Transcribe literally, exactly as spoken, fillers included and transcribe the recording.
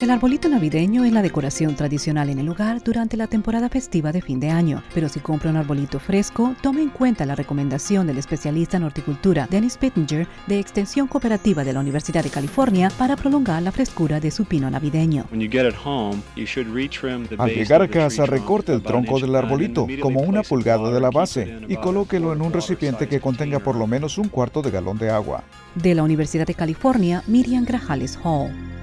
El arbolito navideño es la decoración tradicional en el hogar durante la temporada festiva de fin de año, pero si compra un arbolito fresco, tome en cuenta la recomendación del especialista en horticultura Dennis Pittenger de Extensión Cooperativa de la Universidad de California para prolongar la frescura de su pino navideño. Al llegar a casa, recorte el tronco del arbolito como una pulgada de la base y colóquelo en un recipiente que contenga por lo menos un cuarto de galón de agua. De la Universidad de California, Miriam Grajales Hall.